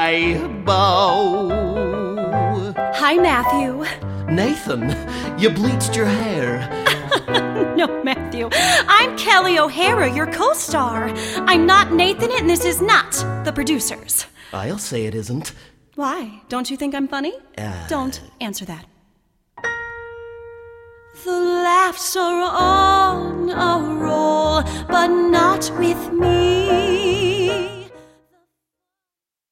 I bow. Hi, Matthew. Nathan, you bleached your hair. No, Matthew. I'm Kelly O'Hara, your co-star. I'm not Nathan, and this is not the producers. I'll say it isn't. Why? Don't you think I'm funny? Don't answer that. The laughs are